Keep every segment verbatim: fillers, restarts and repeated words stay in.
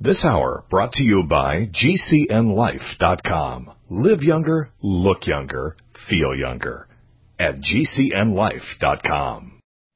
This hour brought to you by G C N life dot com. Live younger, look younger, feel younger at G C N life dot com.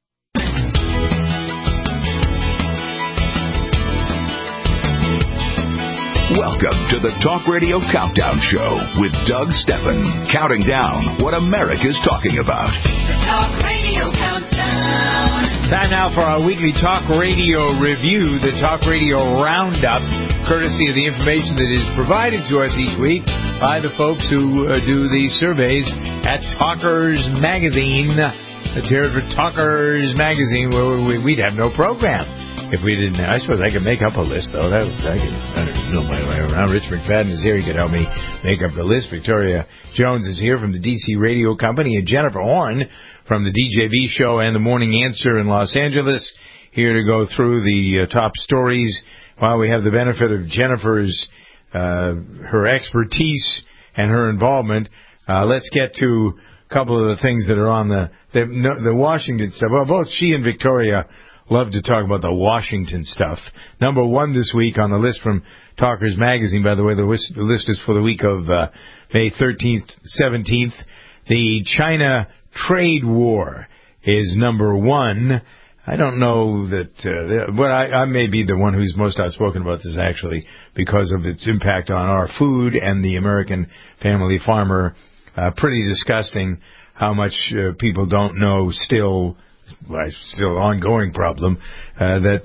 Welcome to the Talk Radio Countdown Show with Doug Steffen, counting down what America's talking about. The Talk Radio Countdown. Time now for our weekly Talk Radio review, the Talk Radio Roundup, courtesy of the information that is provided to us each week by the folks who uh, do the surveys at Talkers Magazine. Let's hear it for Talkers Magazine, where we, we'd have no program if we didn't. I suppose I could make up a list, though. That I could I don't know my way around. Rich McFadden is here. He could help me make up the list. Victoria Jones is here from the D C Radio Company, and Jennifer Horn from the D J V Show and the Morning Answer in Los Angeles, here to go through the uh, top stories. While we have the benefit of Jennifer's uh, her expertise and her involvement, uh, let's get to a couple of the things that are on the the, no, the Washington stuff. Well, both she and Victoria love to talk about the Washington stuff. Number one this week on the list from Talkers Magazine, by the way, the list, the list is for the week of uh, May thirteenth, seventeenth. The China trade war is number one. I don't know that, uh, but I, I may be the one who's most outspoken about this, actually, because of its impact on our food and the American family farmer. Uh, pretty disgusting how much uh, people don't know still. Well, it's still an ongoing problem, uh, that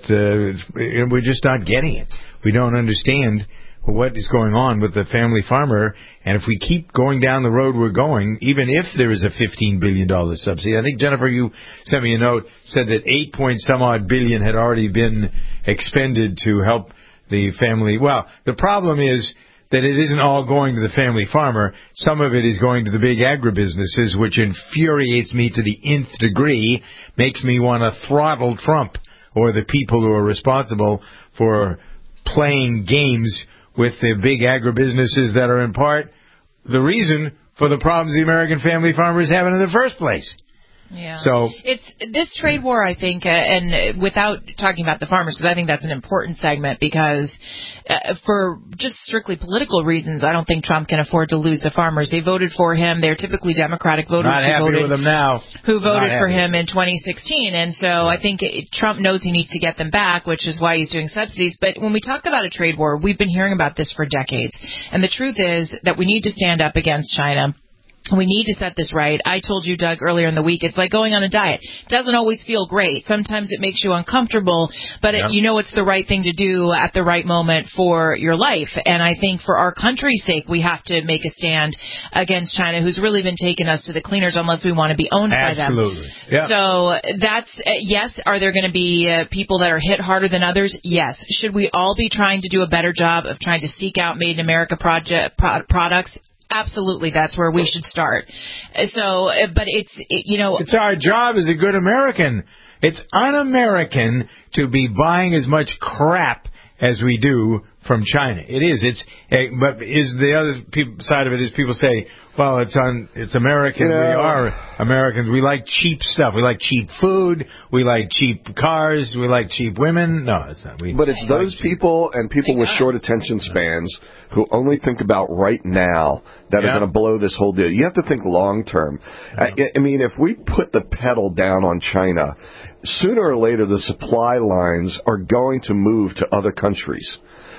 uh, we're just not getting it. We don't understand what is going on with the family farmer, and if we keep going down the road we're going, even if there is a fifteen billion dollars subsidy, I think, Jennifer, you sent me a note, said that eight point some odd billion had already been expended to help the family. Well, the problem is that it isn't all going to the family farmer. Some of it is going to the big agribusinesses, which infuriates me to the nth degree, makes me want to throttle Trump or the people who are responsible for playing games with the big agribusinesses that are in part the reason for the problems the American family farmers have in the first place. Yeah. So it's this trade war, I think, uh, and without talking about the farmers, because I think that's an important segment, because uh, for just strictly political reasons, I don't think Trump can afford to lose the farmers. They voted for him. They're typically Democratic voters not who happy voted with him now. who voted Not for happy. him in twenty sixteen. And so I think it, Trump knows he needs to get them back, which is why he's doing subsidies. But when we talk about a trade war, we've been hearing about this for decades. And the truth is that we need to stand up against China. We need to set this right. I told you, Doug, earlier in the week, it's like going on a diet. It doesn't always feel great. Sometimes it makes you uncomfortable, but yeah. it, you know it's the right thing to do at the right moment for your life. And I think for our country's sake, we have to make a stand against China, who's really been taking us to the cleaners unless we want to be owned Absolutely. by them. Yeah. So that's, uh, yes, are there going to be uh, people that are hit harder than others? Yes. Should we all be trying to do a better job of trying to seek out Made in America project, pro- products? Absolutely, that's where we should start. So, but it's, it, you know... It's our job as a good American. It's un-American to be buying as much crap as we do from China. It is. It's. Uh, but is the other pe- side of it is people say, well, it's on. It's American. Yeah. We are Americans. We like cheap stuff. We like cheap food. We like cheap cars. We like cheap women. No, it's not. We, But it's those like people and people with short attention spans who only think about right now that Yeah. are going to blow this whole deal. You have to think long term. I, I mean, if we put the pedal down on China, sooner or later the supply lines are going to move to other countries.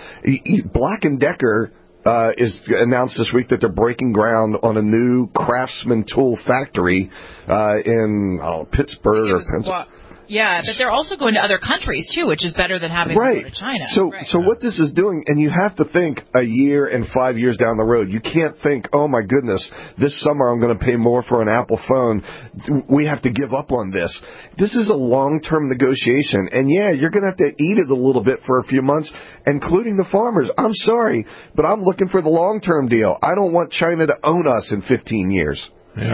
Black and Decker uh, is announced this week that they're breaking ground on a new Craftsman tool factory uh, in oh, Pittsburgh or Pennsylvania. Yeah, but they're also going to other countries, too, which is better than having right. to go to China. So, right. so what this is doing, and you have to think a year and five years down the road. You can't think, oh, my goodness, this summer I'm going to pay more for an Apple phone. We have to give up on this. This is a long-term negotiation. And, yeah, you're going to have to eat it a little bit for a few months, including the farmers. I'm sorry, but I'm looking for the long-term deal. I don't want China to own us in fifteen years. Yeah.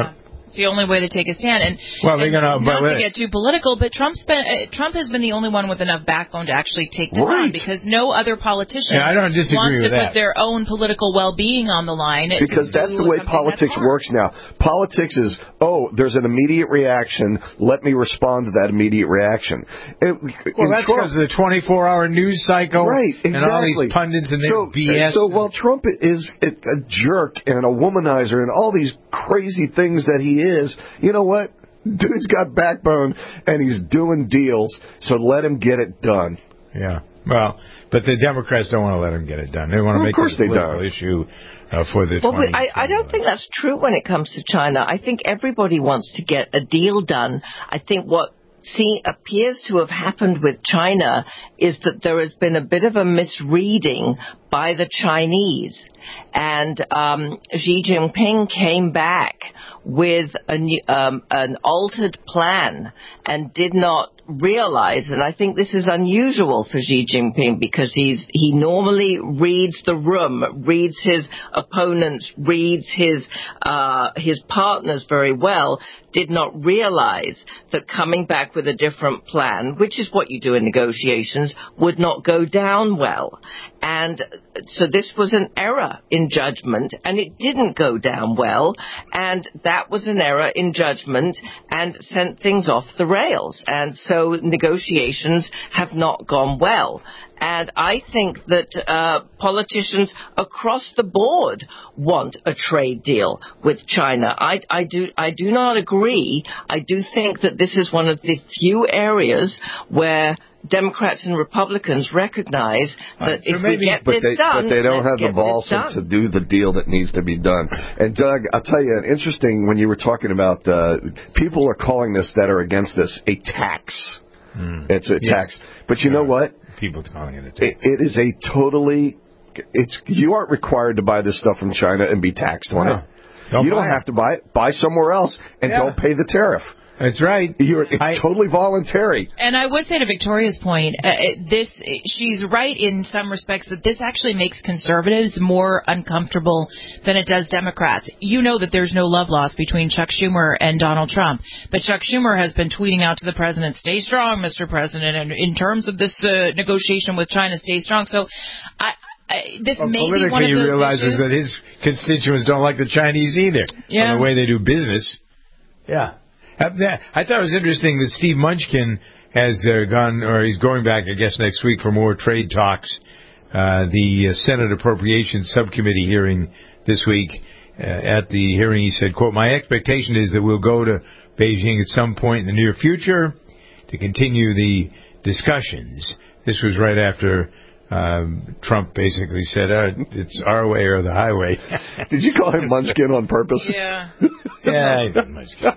It's the only way to take a stand. And, well, they're and gonna, not but, to get too political, but Trump's been, uh, Trump has been the only one with enough backbone to actually take this right. on, because no other politician yeah, I don't disagree wants with to that. put their own political well-being on the line. Because that's the way politics works now. Politics is, oh, there's an immediate reaction. Let me respond to that immediate reaction. It, well, that's because of the twenty-four hour news cycle, right? Exactly. And all these pundits and their so, B S. So while Trump is a, a jerk and a womanizer and all these crazy things that he is, you know what? Dude's got backbone and he's doing deals, so let him get it done. Yeah. Well, but the Democrats don't want to let him get it done. They want to well, make it a political issue uh, for the well, twenty. I, I don't think that's true when it comes to China. I think everybody wants to get a deal done. I think what See, appears to have happened with China is that there has been a bit of a misreading by the Chinese, and um, Xi Jinping came back with a new, um, an altered plan and did not realize, and I think this is unusual for Xi Jinping because he's he normally reads the room, reads his opponents, reads his uh, his partners very well, did not realize that coming back with a different plan, which is what you do in negotiations, would not go down well. And so this was an error in judgment, and it didn't go down well, and that was an error in judgment and sent things off the rails. And so negotiations have not gone well. And I think that uh, politicians across the board want a trade deal with China. I, I do I do not agree. I do think that this is one of the few areas where Democrats and Republicans recognize that right, so if maybe, we get but this they, done, but they don't have the let's get balls this to done. do the deal that needs to be done. And Doug, I'll tell you, an interesting when you were talking about uh, people are calling this that are against this a tax. Mm. It's a yes. tax, but you know what? People calling it a tax. It, it is a totally. It's you aren't required to buy this stuff from China and be taxed on no. it. Don't you don't it. have to buy it. Buy somewhere else and Yeah. don't pay the tariff. That's right. You're, it's I, totally voluntary. And I would say to Victoria's point, uh, this she's right in some respects that this actually makes conservatives more uncomfortable than it does Democrats. You know that there's no love lost between Chuck Schumer and Donald Trump, but Chuck Schumer has been tweeting out to the president, "Stay strong, Mister President, and in terms of this uh, negotiation with China, stay strong." So, I. Uh, this well, may be one of politically, he those realizes issues. that his constituents don't like the Chinese either. Yeah. From the way they do business. Yeah. I thought it was interesting that Steve Munchkin has uh, gone, or he's going back, I guess, next week for more trade talks. Uh, the uh, Senate Appropriations Subcommittee hearing this week. Uh, at the hearing, he said, quote, "My expectation is that we'll go to Beijing at some point in the near future to continue the discussions." This was right after Um, Trump basically said, uh, "It's our way or the highway." Did you call him Munchkin on purpose? Yeah. Yeah, I did Munchkin.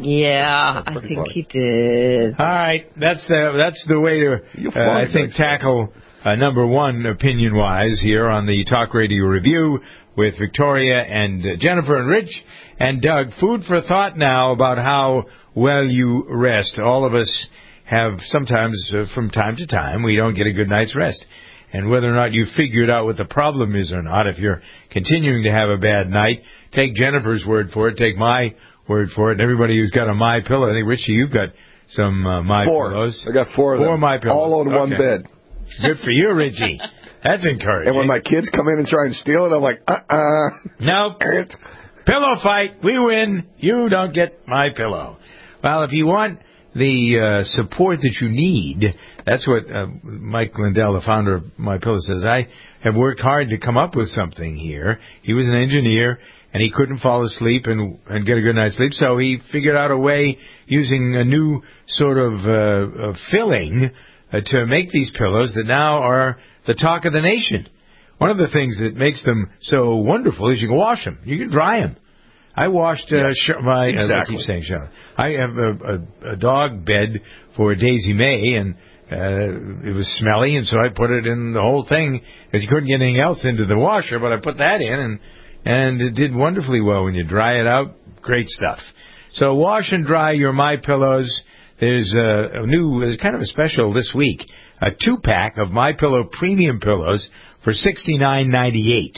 Yeah, I think funny. he did. All right, that's the that's the way to uh, I think tackle uh, number one opinion wise here on the Talk Radio Review with Victoria and uh, Jennifer and Rich and Doug. Food for thought now about how well you rest. All of us have sometimes, uh, from time to time, we don't get a good night's rest. And whether or not you've figured out what the problem is or not, if you're continuing to have a bad night, take Jennifer's word for it, take my word for it, and everybody who's got a My Pillow. I think, Richie, you've got some uh, My four. Pillows. I got four of Four them. My Pillows. All on one Okay. bed. Good for you, Richie. That's encouraging. And when my kids come in and try and steal it, I'm like, uh-uh. Nope. Pillow fight. We win. You don't get My Pillow. Well, if you want the uh, support that you need, that's what uh, Mike Lindell, the founder of My Pillow, says. I have worked hard to come up with something here. He was an engineer, and he couldn't fall asleep and, and get a good night's sleep, so he figured out a way using a new sort of uh, uh, filling uh, to make these pillows that now are the talk of the nation. One of the things that makes them so wonderful is you can wash them. You can dry them. I washed uh, sh- my. Exactly. Uh, I keep saying Charlotte. I have a, a, a dog bed for Daisy May, and uh, it was smelly, and so I put it in the whole thing because you couldn't get anything else into the washer. But I put that in, and and it did wonderfully well when you dry it out. Great stuff. So wash and dry your My Pillows. There's a, a new, there's kind of a special this week. A two pack of My Pillow premium pillows for sixty-nine ninety-eight.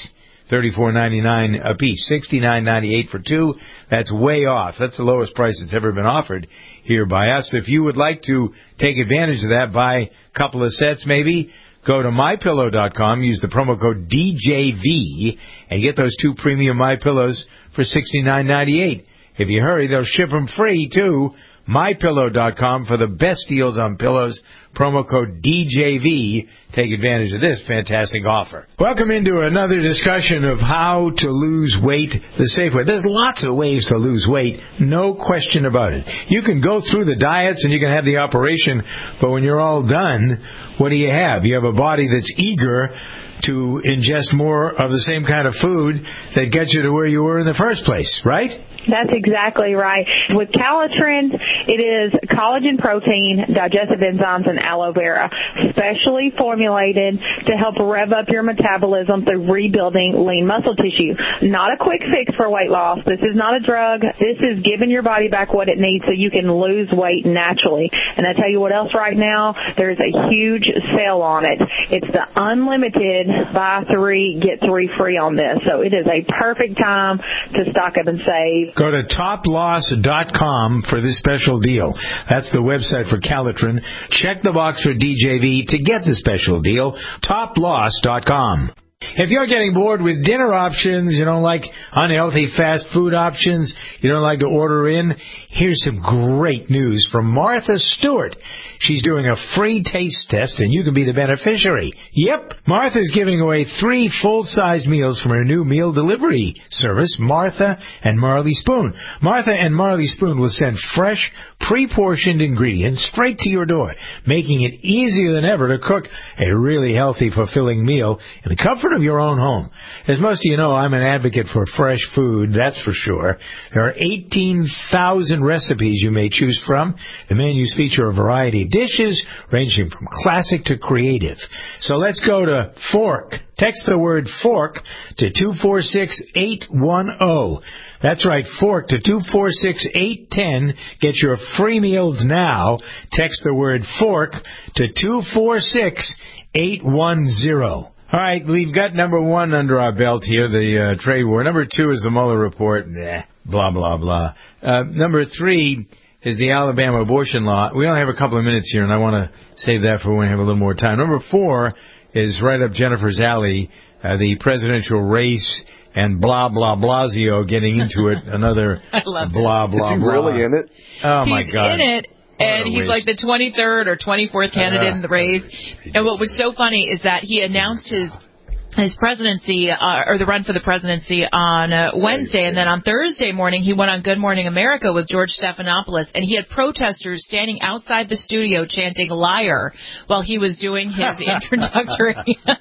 thirty-four ninety-nine a piece. sixty-nine ninety-eight for two. That's way off. That's the lowest price that's ever been offered here by us. If you would like to take advantage of that, buy a couple of sets maybe, go to my pillow dot com, use the promo code D J V, and get those two premium MyPillows for sixty-nine ninety-eight. If you hurry, they'll ship them free, too. my pillow dot com for the best deals on pillows. Promo code D J V. Take advantage of this fantastic offer. Welcome into another discussion of how to lose weight the safe way. There's lots of ways to lose weight, no question about it. You can go through the diets and you can have the operation, but when you're all done, what do you have? You have a body that's eager to ingest more of the same kind of food that gets you to where you were in the first place, right? That's exactly right. With Calitrin, it is collagen protein, digestive enzymes, and aloe vera, specially formulated to help rev up your metabolism through rebuilding lean muscle tissue. Not a quick fix for weight loss. This is not a drug. This is giving your body back what it needs so you can lose weight naturally. And I tell you what else right now, there's a huge sale on it. It's the unlimited buy three, get three free on this. So it is a perfect time to stock up and save. Go to top loss dot com for this special deal. That's the website for Calitrin. Check the box for D J V to get the special deal. top loss dot com. If you're getting bored with dinner options, you don't like unhealthy fast food options, you don't like to order in, here's some great news from Martha Stewart. She's doing a free taste test, and you can be the beneficiary. Yep, Martha's giving away three full-size meals from her new meal delivery service, Martha and Marley Spoon. Martha and Marley Spoon will send fresh, pre-portioned ingredients straight to your door, making it easier than ever to cook a really healthy, fulfilling meal in the comfort of your own home. As most of you know, I'm an advocate for fresh food, that's for sure. There are eighteen thousand recipes you may choose from. The menus feature a variety of dishes, ranging from classic to creative. So let's go to Fork. Text the word fork to two four six eight one zero. That's right, fork to two four six eight one zero. Get your free meals now. Text the word fork to two four six eight one zero. All right, we've got number one under our belt here, the uh, trade war. Number two is the Mueller report. Nah, blah, blah, blah. Uh, number three is the Alabama abortion law. We only have a couple of minutes here, and I want to save that for when we have a little more time. Number four is right up Jennifer's alley, uh, the presidential race and blah, blah, Blasio getting into it. Another I love blah, it. blah, Is he blah. really in it? Oh, He's my God. in it. And he's like the twenty-third or twenty-fourth candidate Uh, in the race. And what was so funny is that he announced his his presidency, uh, or the run for the presidency on uh, Wednesday, and then on Thursday morning he went on Good Morning America with George Stephanopoulos, and he had protesters standing outside the studio chanting "liar" while he was doing his introductory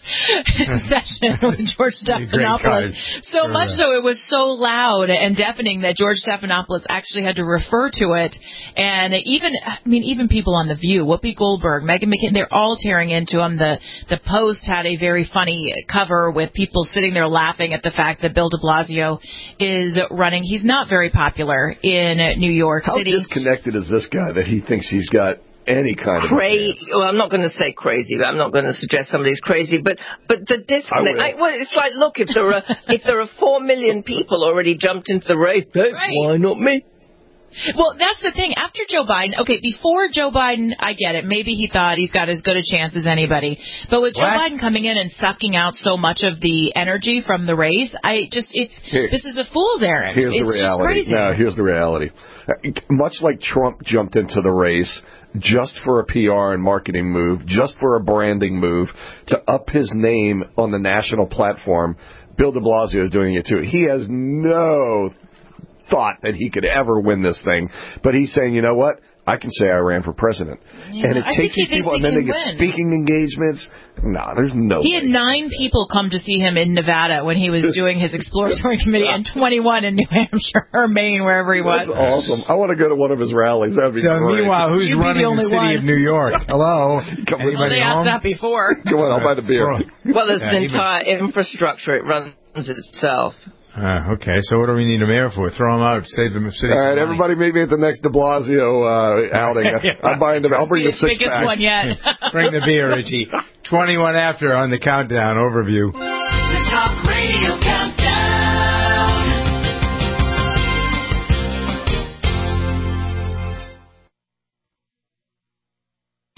session with George Stephanopoulos. So Sure. much so it was so loud and deafening that George Stephanopoulos actually had to refer to it, and even, I mean, even people on The View, Whoopi Goldberg, Meghan McCain, they're all tearing into him. The, the Post had a very funny cover with people sitting there laughing at the fact that Bill de Blasio is running. He's not very popular in New York How City. disconnected is this guy that he thinks he's got any kind of Crazy. Well, I'm not going to say crazy. But I'm not going to suggest somebody's crazy. But but the disconnect. I I, well, it's like, look, if there are if there are four million people already jumped into the race, hey, Right. why not me? Well, that's the thing. After Joe Biden, okay, before Joe Biden, I get it. Maybe he thought he's got as good a chance as anybody. But with Joe What? Biden coming in and sucking out so much of the energy from the race, I just, it's, Here. this is a fool's errand. Here's it's the reality. Just crazy. No, here's the reality. Much like Trump jumped into the race just for a P R and marketing move, just for a branding move, to up his name on the national platform, Bill de Blasio is doing it too. He has no thought that he could ever win this thing, but he's saying, you know what? I can say I ran for president. Yeah, and it I takes think he these people, thinks and then he they get can win. speaking engagements. No, there's no He had way. nine people come to see him in Nevada when he was doing his exploratory committee, and twenty-one in New Hampshire or Maine, wherever he was. That's awesome. I want to go to one of his rallies. That'd be So great. meanwhile, who's You'd be running the the, only city one. of New York? Hello? Come with Well, Anybody they asked home? that before. Come on, I'll buy the beer. Well, there's Yeah, an even- entire infrastructure. It runs itself. Uh, okay, so what do we need a mayor for? Throw him out, save the city. All some right, money. everybody meet me at the next de Blasio uh, outing. I'm buying the, I'll bring the His six biggest pack. one yet. Bring the beer, Richie. twenty-one after on the countdown overview. The Talk Radio Countdown.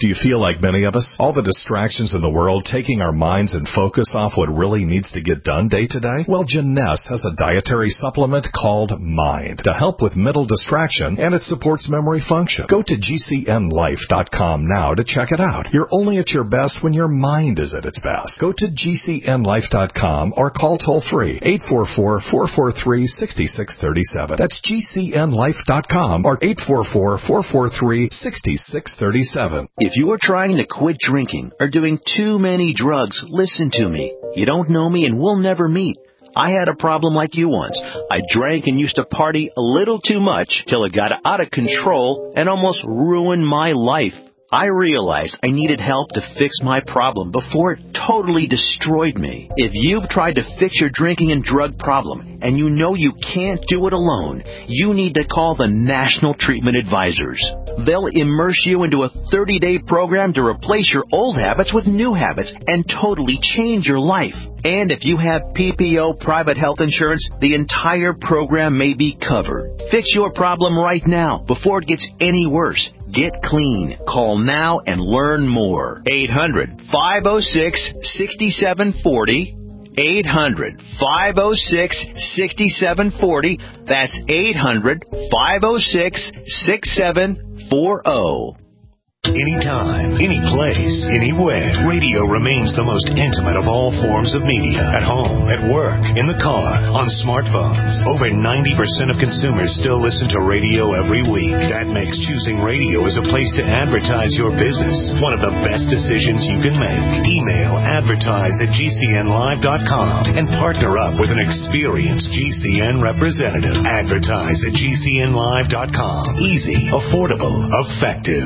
Do you feel like many of us? All the distractions in the world taking our minds and focus off what really needs to get done day to day? Well, Janess has a dietary supplement called Mind to help with mental distraction, and it supports memory function. Go to G C N life dot com now to check it out. You're only at your best when your mind is at its best. Go to G C N life dot com or call toll free eight four four, four four three, six six three seven. That's G C N life dot com or eight four four, four four three, six six three seven. If you are trying to quit drinking or doing too many drugs, listen to me. You don't know me and we'll never meet. I had a problem like you once. I drank and used to party a little too much till it got out of control and almost ruined my life. I realized I needed help to fix my problem before it totally destroyed me. If you've tried to fix your drinking and drug problem and you know you can't do it alone, you need to call the National Treatment Advisors. They'll immerse you into a thirty-day program to replace your old habits with new habits and totally change your life. And if you have P P O private health insurance, the entire program may be covered. Fix your problem right now before it gets any worse. Get clean. Call now and learn more. eight hundred, five oh six, six seven four oh. eight hundred, five oh six, six seven four oh. That's eight hundred, five oh six, six seven four oh. Anytime, any place, anywhere, radio remains the most intimate of all forms of media. At home, at work, in the car, on smartphones. Over ninety percent of consumers still listen to radio every week. That makes choosing radio as a place to advertise your business one of the best decisions you can make. Email advertise at G C N live dot com and partner up with an experienced G C N representative. Advertise at G C N live dot com. Easy, affordable, effective.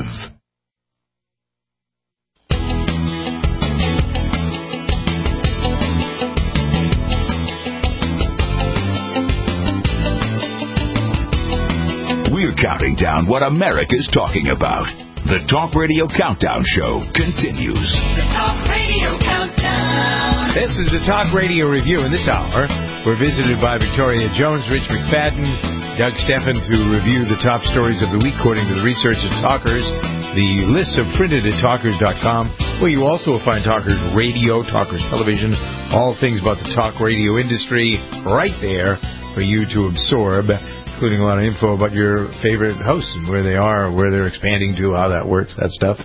We're counting down what America's talking about. The Talk Radio Countdown Show continues. The Talk Radio Countdown. This is the Talk Radio Review. In this hour, we're visited by Victoria Jones, Rich McFadden, Doug Steffen to review the top stories of the week according to the research at Talkers. The lists are printed at talkers dot com, where you also will find Talkers Radio, Talkers Television, all things about the talk radio industry right there for you to absorb, including a lot of info about your favorite hosts and where they are, where they're expanding to, how that works, that stuff.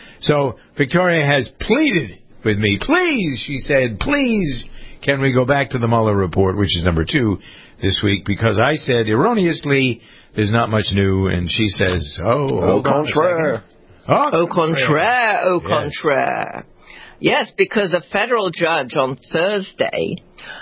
So Victoria has pleaded with me, please, she said, please, can we go back to the Mueller report, which is number two this week, because I said erroneously there's not much new, and she says, oh, au contraire. Oh, Au contraire, au yes. contraire. Yes, because a federal judge on Thursday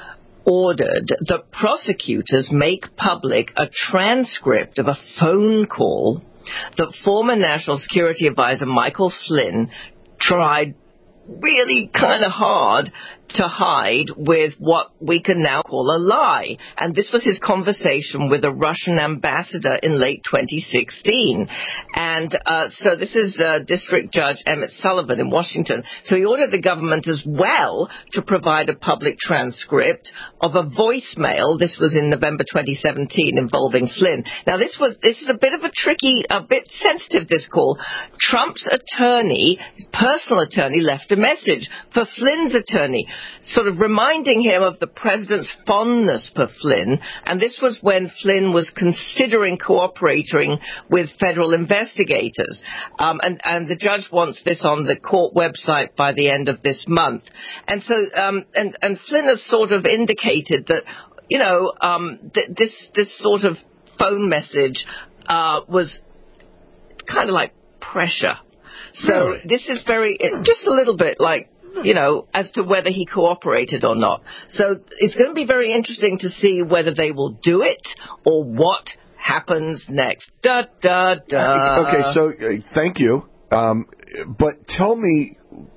ordered that prosecutors make public a transcript of a phone call that former National Security Advisor Michael Flynn tried really kind of hard to hide with what we can now call a lie. And this was his conversation with a Russian ambassador in late twenty sixteen. And uh, so this is uh, District Judge Emmett Sullivan in Washington. So he ordered the government as well to provide a public transcript of a voicemail. This was in November twenty seventeen involving Flynn. Now this was this is a bit of a tricky, a bit sensitive, this call. Trump's attorney, his personal attorney, left a message for Flynn's attorney, sort of reminding him of the president's fondness for Flynn. And this was when Flynn was considering cooperating with federal investigators. Um, and, and the judge wants this on the court website by the end of this month. And so, um, and, and Flynn has sort of indicated that, you know, um, th- this, this sort of phone message, uh, was kind of like pressure. So Really? this is very, just a little bit like, you know, as to whether he cooperated or not. So it's going to be very interesting to see whether they will do it or what happens next. Da, da, da. Okay, so uh, thank you. Um, but tell me,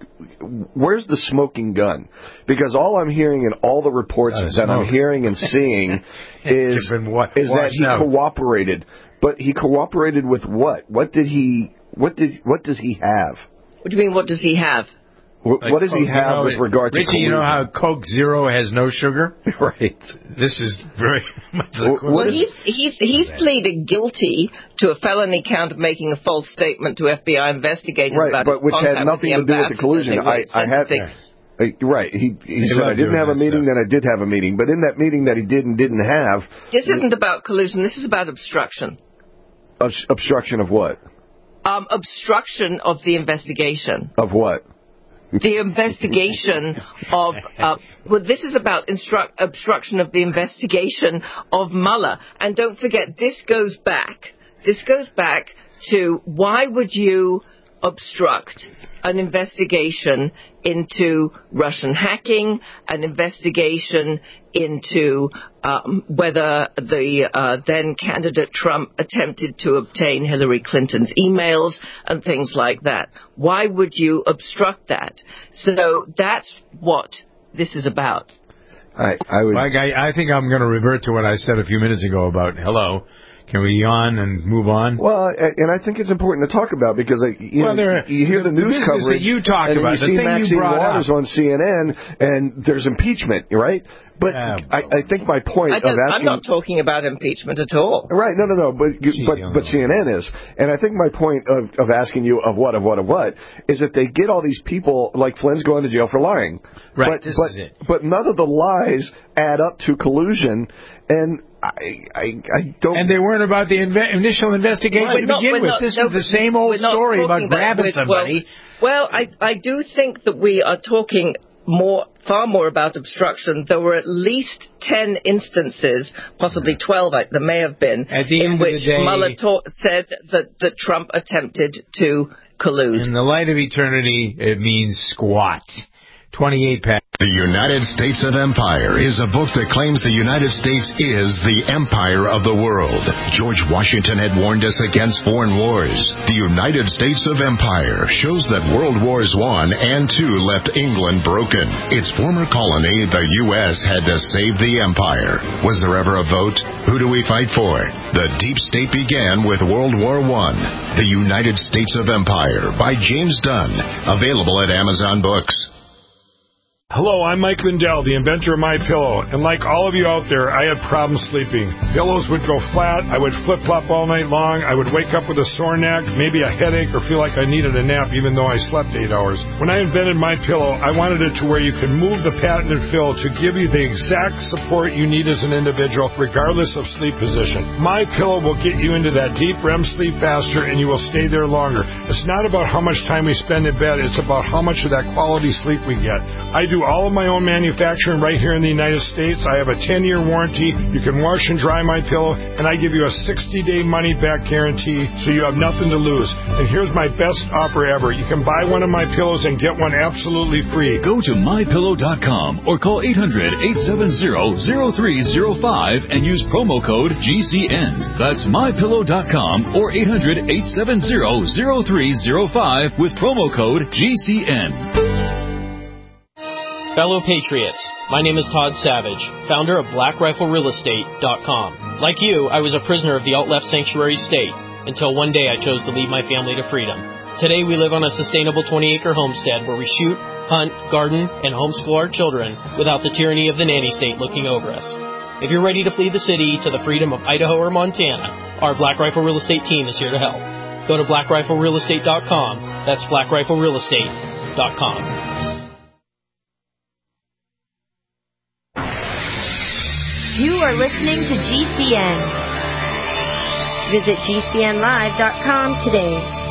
where's the smoking gun? Because all I'm hearing in all the reports Not a that smoke. I'm hearing and seeing is, been wa- is that washed he out. cooperated. But he cooperated with what? What did he? What did? What does he have? What do you mean, what does he have? What, like what does Coke, he have you know, with regard to Richie, you know how Coke Zero has no sugar? Right. This is very much the Well, well he's, he's, he's pleaded guilty to a felony count of making a false statement to F B I investigators right, about but his which had contact nothing with to the do with the collusion. I, I had... Uh, right. He, he They said, love I didn't doing have a that meeting, stuff. then I did have a meeting. But in that meeting that he did and didn't have... This isn't about collusion. This is about obstruction. Obs- obstruction of what? Um, obstruction of the investigation. Of what? The investigation of... Uh, well, this is about instru- obstruction of the investigation of Mueller. And don't forget, this goes back. This goes back to why would you obstruct an investigation into Russian hacking, an investigation into um, whether the uh, then candidate Trump attempted to obtain Hillary Clinton's emails and things like that. Why would you obstruct that? So that's what this is about. I, I would. Mike, I, I think I'm going to revert to what I said a few minutes ago about hello. Can we yawn and move on? Well, and I think it's important to talk about because like, you, well, know, you hear the, the news coverage that you talk and about, then you see the thing Maxine you brought Waters up. on C N N, and there's impeachment, right? But yeah, I, I think my point I of asking... I'm not talking about impeachment at all. Right, no, no, no, but but, but C N N is. And I think my point of, of asking you of what, of what, of what, is that they get all these people, like Flynn's going to jail for lying. Right, but, this but, is it. But none of the lies add up to collusion, and I, I, I don't... And they weren't about the inve- initial investigation Well, to not, begin with. not, this no, is the same old story about grabbing about, somebody. Well, well I, I do think that we are talking more, far more about obstruction. There were at least ten instances, possibly twelve, there may have been, At the in end which of the day, Mueller ta- said that, that Trump attempted to collude. In the light of eternity, it means squat. twenty-eight pack. The United States of Empire is a book that claims the United States is the empire of the world. George Washington had warned us against foreign wars. The United States of Empire shows that World Wars One and Two left England broken. Its former colony, the U S, had to save the empire. Was there ever a vote? Who do we fight for? The deep state began with World War One. The United States of Empire by James Dunn. Available at Amazon Books. Hello, I'm Mike Lindell, the inventor of MyPillow, and like all of you out there, I had problems sleeping. Pillows would go flat, I would flip-flop all night long, I would wake up with a sore neck, maybe a headache, or feel like I needed a nap even though I slept eight hours. When I invented MyPillow, I wanted it to where you could move the patented fill to give you the exact support you need as an individual, regardless of sleep position. MyPillow will get you into that deep R E M sleep faster, and you will stay there longer. It's not about how much time we spend in bed, it's about how much of that quality sleep we get. I do all of my own manufacturing right here in the United States. I have a ten-year warranty. You can wash and dry my pillow, and I give you a sixty-day money-back guarantee, so you have nothing to lose. And here's my best offer ever. You can buy one of my pillows and get one absolutely free. Go to my pillow dot com or call eight hundred, eight seven zero, zero three zero five and use promo code G C N. That's my pillow dot com or eight hundred, eight seven zero, zero three zero five with promo code G C N. Fellow Patriots, my name is Todd Savage, founder of black rifle real estate dot com. Like you, I was a prisoner of the alt-left sanctuary state until one day I chose to lead my family to freedom. Today we live on a sustainable twenty-acre homestead where we shoot, hunt, garden, and homeschool our children without the tyranny of the nanny state looking over us. If you're ready to flee the city to the freedom of Idaho or Montana, our Black Rifle Real Estate team is here to help. Go to black rifle real estate dot com. That's black rifle real estate dot com. You are listening to G C N. Visit G C N live dot com today.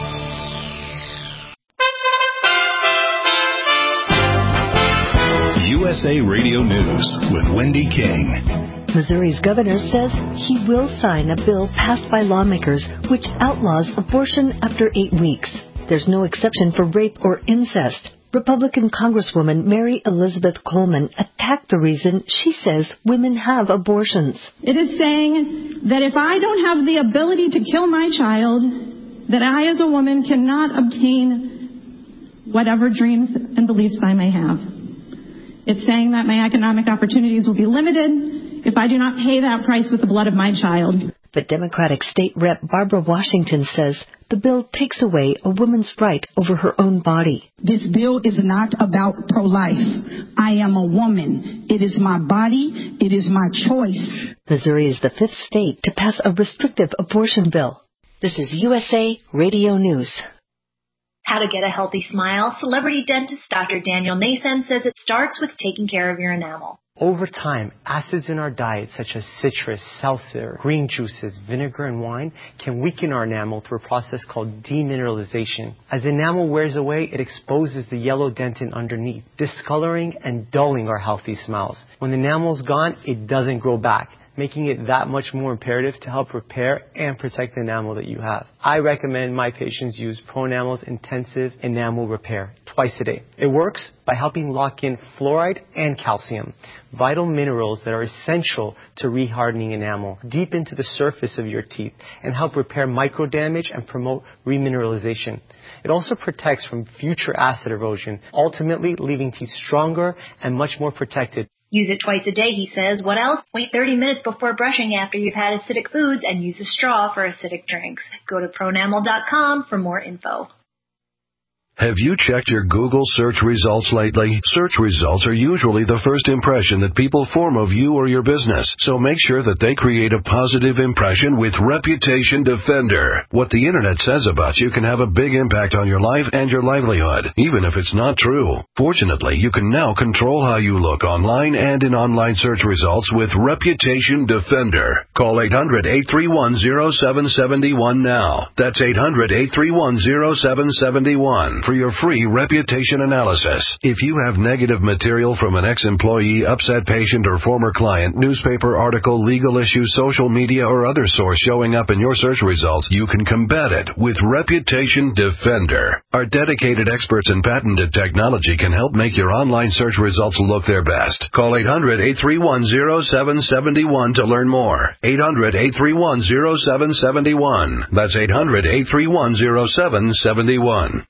U S A Radio News with Wendy King. Missouri's governor says he will sign a bill passed by lawmakers which outlaws abortion after eight weeks. There's no exception for rape or incest. Republican Congresswoman Mary Elizabeth Coleman attacked the reason she says women have abortions. It is saying that if I don't have the ability to kill my child, that I as a woman cannot obtain whatever dreams and beliefs I may have. It's saying that my economic opportunities will be limited if I do not pay that price with the blood of my child. But Democratic State Rep Barbara Washington says the the bill takes away a woman's right over her own body. This bill is not about pro-life. I am a woman. It is my body. It is my choice. Missouri is the fifth state to pass a restrictive abortion bill. This is U S A Radio News. How to get a healthy smile. Celebrity dentist Doctor Daniel Nathan says it starts with taking care of your enamel. Over time, acids in our diet, such as citrus, seltzer, green juices, vinegar, and wine, can weaken our enamel through a process called demineralization. As the enamel wears away, it exposes the yellow dentin underneath, discoloring and dulling our healthy smiles. When the enamel's gone, it doesn't grow back, making it that much more imperative to help repair and protect the enamel that you have. I recommend my patients use ProEnamel's Intensive Enamel Repair twice a day. It works by helping lock in fluoride and calcium, vital minerals that are essential to rehardening enamel deep into the surface of your teeth and help repair micro damage and promote remineralization. It also protects from future acid erosion, ultimately leaving teeth stronger and much more protected. Use it twice a day, he says. What else? Wait thirty minutes before brushing after you've had acidic foods and use a straw for acidic drinks. Go to pronamel dot com for more info. Have you checked your Google search results lately? Search results are usually the first impression that people form of you or your business, so make sure that they create a positive impression with Reputation Defender. What the internet says about you can have a big impact on your life and your livelihood, even if it's not true. Fortunately, you can now control how you look online and in online search results with Reputation Defender. Call eight hundred, eight three one, zero seven seven one now. That's eight hundred, eight three one, zero seven seven one. For your free reputation analysis. If you have negative material from an ex-employee, upset patient, or former client, newspaper article, legal issue, social media, or other source showing up in your search results, you can combat it with Reputation Defender. Our dedicated experts in patented technology can help make your online search results look their best. Call eight hundred, eight three one, zero seven seven one to learn more. eight hundred, eight three one, zero seven seven one. That's eight hundred, eight three one, zero seven seven one.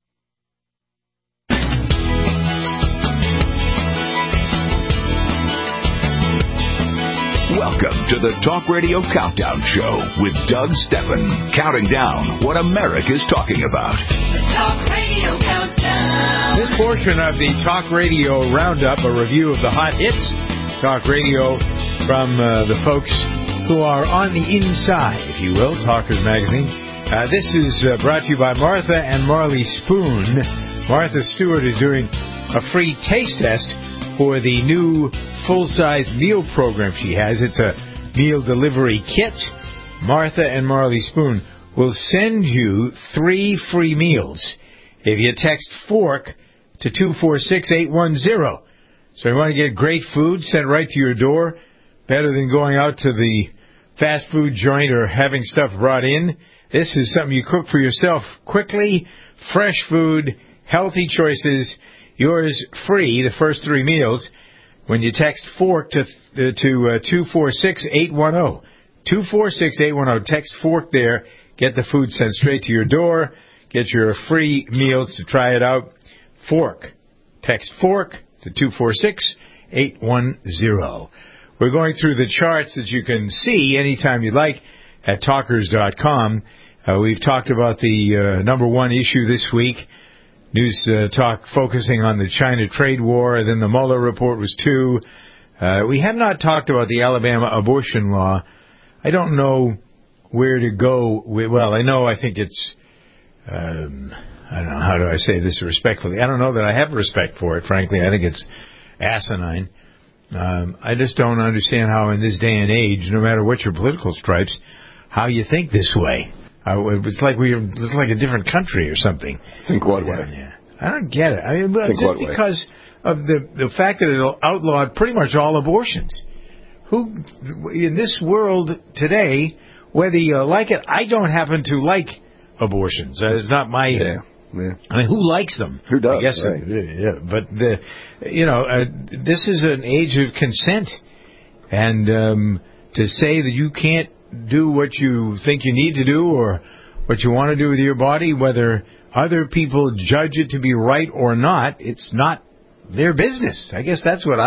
Welcome to the Talk Radio Countdown Show with Doug Steppen, counting down what America's talking about. The Talk Radio Countdown. This portion of the Talk Radio Roundup, a review of the hot hits, Talk Radio from uh, the folks who are on the inside, if you will, Talkers Magazine. Uh, this is uh, brought to you by Martha and Marley Spoon. Martha Stewart is doing a free taste test for the new full-size meal program she has. It's a meal delivery kit. Martha and Marley Spoon will send you three free meals if you text FORK to two four six, eight one zero. So you want to get great food sent right to your door, better than going out to the fast food joint or having stuff brought in. This is something you cook for yourself quickly, fresh food, healthy choices, yours free, the first three meals, when you text FORK to uh, to uh, two four six, eight one zero. two four six, eight one zero. Text FORK there. Get the food sent straight to your door. Get your free meals to try it out. FORK. Text FORK to two four six, eight one zero. We're going through the charts that you can see anytime you like at talkers dot com. Uh, we've talked about the uh, number one issue this week. News uh, talk focusing on the China trade war. Then the Mueller report was two. Uh, we have not talked about the Alabama abortion law. I don't know where to go with, well, I know I think it's, um, I don't know, how do I say this respectfully? I don't know that I have respect for it, frankly. I think it's asinine. Um, I just don't understand how in this day and age, no matter what your political stripes, how you think this way. Uh, it's like we're it's like a different country or something. Think what way? Yeah. I don't get it. I mean, Think just what way? because of the the fact that it outlawed pretty much all abortions. Who in this world today, whether you like it, I don't happen to like abortions. Uh, it's not my. Yeah. Yeah. I mean, who likes them? Who does? I guess, right. yeah. But the, you know, uh, this is an age of consent, and um, to say that you can't do what you think you need to do or what you want to do with your body, whether other people judge it to be right or not, it's not their business. I guess that's what I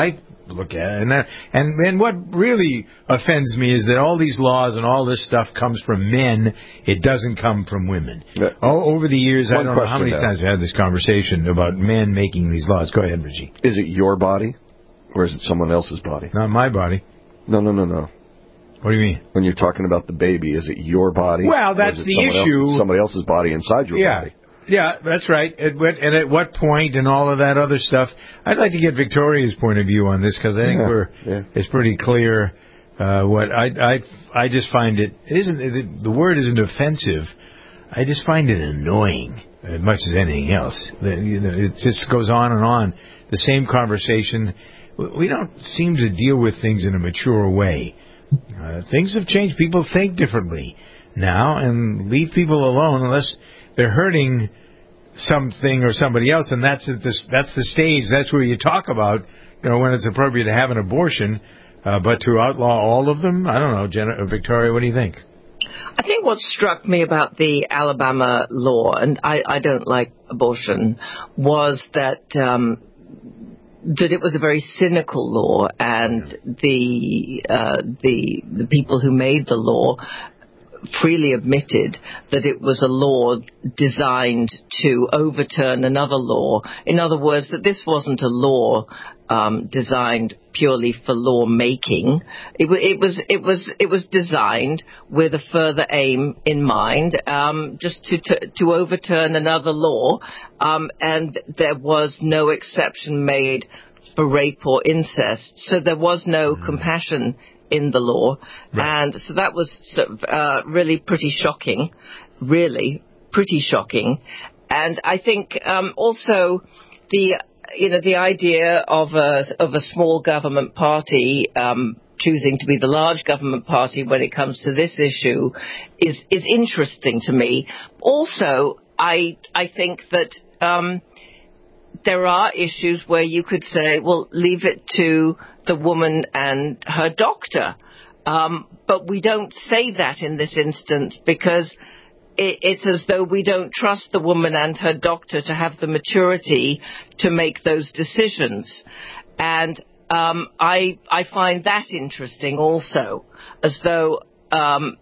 look at it. And, that, and and what really offends me is that all these laws and all this stuff comes from men. It doesn't come from women. Yeah. Oh, over the years, One I don't know how many now. times we had this conversation about men making these laws. Go ahead, Reggie. Is it your body, or is it someone else's body? Not my body. No, no, no, no. What do you mean? When you're talking about the baby, is it your body? Well, that's the issue. Else, somebody else's body inside your yeah. body. Yeah, that's right. At what, and at what point and all of that other stuff. I'd like to get Victoria's point of view on this because I think yeah, we're yeah. it's pretty clear. Uh, what I I I just find it isn't it, the word isn't offensive. I just find it annoying as much as anything else. The, you know, it just goes on and on. The same conversation. We don't seem to deal with things in a mature way. Uh, things have changed. People think differently now, and leave people alone unless they're hurting something or somebody else, and that's at the, that's the stage. That's where you talk about, you know, when it's appropriate to have an abortion. Uh, but to outlaw all of them, I don't know, Jenna, Victoria, what do you think? I think what struck me about the Alabama law, and I, I don't like abortion, was that um, that it was a very cynical law, and the uh, the the people who made the law freely admitted that it was a law designed to overturn another law. In other words, that this wasn't a law um, designed purely for law making. It, it was it was it was designed with a further aim in mind, um, just to, to to overturn another law, um, and there was no exception made for rape or incest. So there was no mm. compassion in the law, right. And so that was sort of, uh, really pretty shocking, really pretty shocking. And I think um, also the you know the idea of a of a small government party um, choosing to be the large government party when it comes to this issue is is interesting to me. Also, I I think that um, there are issues where you could say, well, leave it to the woman and her doctor. Um, but we don't say that in this instance because it, it's as though we don't trust the woman and her doctor to have the maturity to make those decisions. And um, I, I find that interesting also, as though um,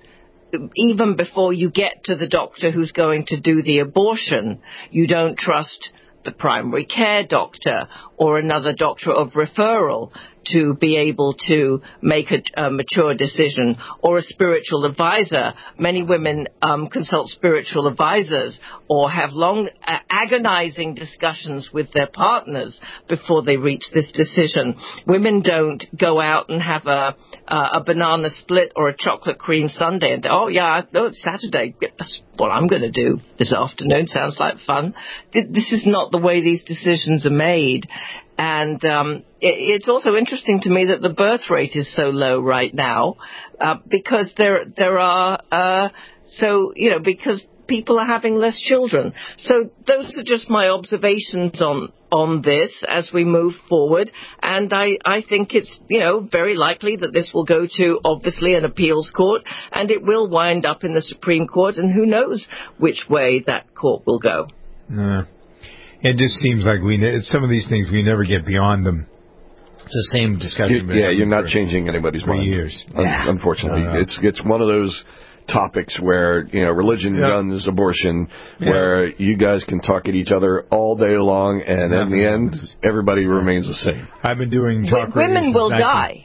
even before you get to the doctor who's going to do the abortion, you don't trust the primary care doctor or another doctor of referral to be able to make a, a mature decision, or a spiritual advisor. Many women um, consult spiritual advisors or have long uh, agonizing discussions with their partners before they reach this decision. Women don't go out and have a, uh, a banana split or a chocolate cream sundae and, oh yeah, no, it's Saturday. That's what I'm going to do this afternoon. Sounds like fun. This is not the way these decisions are made. And um, it, it's also interesting to me that the birth rate is so low right now uh, because there there are uh, so you know because people are having less children. So those are just my observations on on this as we move forward. And I I think it's you know very likely that this will go to obviously an appeals court, and it will wind up in the Supreme Court. And who knows which way that court will go. No. It just seems like we ne- some of these things we never get beyond them. It's the same discussion. You, yeah, you're not changing anybody's for mind. years. Un- yeah. Unfortunately, no, no. it's it's one of those topics where you know religion, yeah. guns, abortion, yeah. where you guys can talk at each other all day long, and Nothing in the end, happens. Everybody remains the same. I've been doing talk. W- women will die.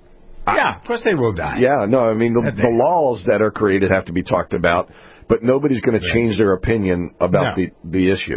Yeah, of course they will die. Yeah, no, I mean the, the laws that are created have to be talked about, but nobody's going to yeah. change their opinion about no. the the issue.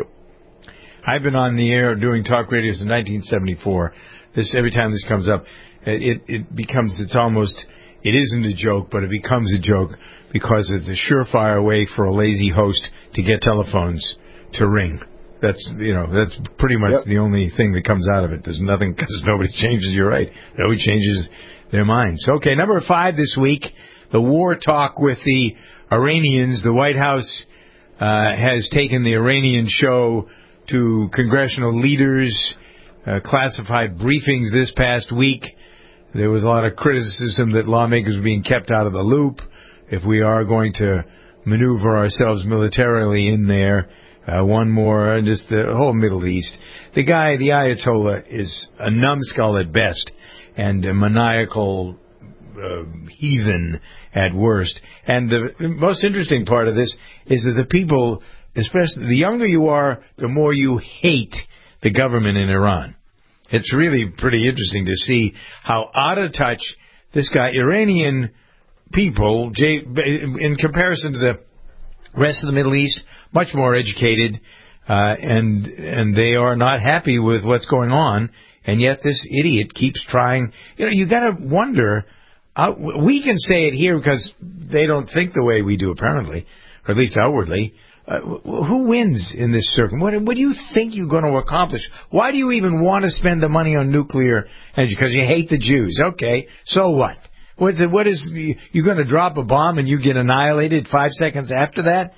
I've been on the air doing talk radio since nineteen seventy-four. This every time this comes up, it it becomes it's almost it isn't a joke, but it becomes a joke because it's a surefire way for a lazy host to get telephones to ring. That's you know that's pretty much yep. the only thing that comes out of it. There's nothing because nobody changes. You're right. Nobody changes their minds. Okay, number five this week, the war talk with the Iranians. The White House uh, has taken the Iranian show to congressional leaders, uh, classified briefings this past week. There was a lot of criticism that lawmakers were being kept out of the loop. If we are going to maneuver ourselves militarily in there, Uh, one more, just the whole Middle East. The guy, the Ayatollah, is a numbskull at best and a maniacal uh, heathen at worst. And the most interesting part of this is that the people, especially the younger you are, the more you hate the government in Iran. It's really pretty interesting to see how out of touch this guy, Iranian people, in comparison to the rest of the Middle East, much more educated, uh, and and they are not happy with what's going on. And yet this idiot keeps trying. You know, you got to wonder. Uh, we can say it here because they don't think the way we do, apparently, or at least outwardly. Uh, who wins in this circle? What, what do you think you're going to accomplish? Why do you even want to spend the money on nuclear energy? Because you hate the Jews. Okay, so what? What's it, what is, you're going to drop a bomb and you get annihilated five seconds after that?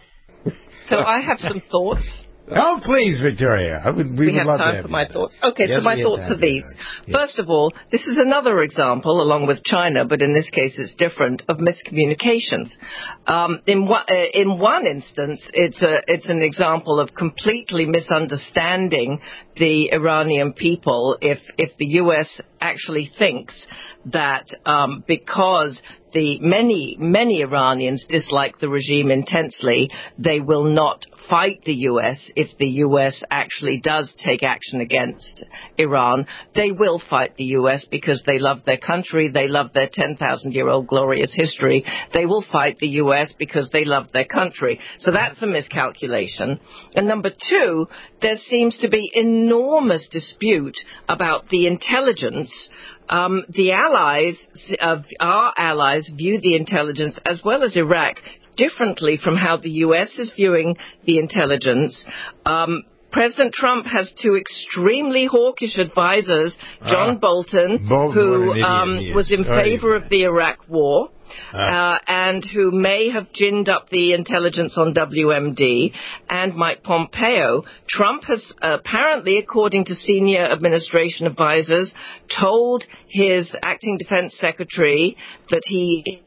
So I have some thoughts. Oh, please, Victoria. I would, we, we would have love time to have for my that. thoughts. Okay, yes, so my thoughts are these. Yes. First of all, this is another example, along with China, but in this case it's different, of miscommunications. Um, in, one, uh, in one instance, it's, a, it's an example of completely misunderstanding the Iranian people if, if the U S actually thinks that um, because the many, many Iranians dislike the regime intensely, they will not fight the U S if the U S actually does take action against Iran. They will fight the U S because they love their country, they love their ten thousand year old glorious history. They will fight the U S because they love their country. So that's a miscalculation. And number two, there seems to be enormous dispute about the intelligence. Um, the allies, uh, our allies, view the intelligence, as well as Iraq, differently from how the U S is viewing the intelligence. Um, President Trump has two extremely hawkish advisors, John uh, Bolton, Bolton who um, was in oh, favor yeah. of the Iraq war, uh. Uh, and who may have ginned up the intelligence on W M D, and Mike Pompeo. Trump has apparently, according to senior administration advisors, told his acting defense secretary that he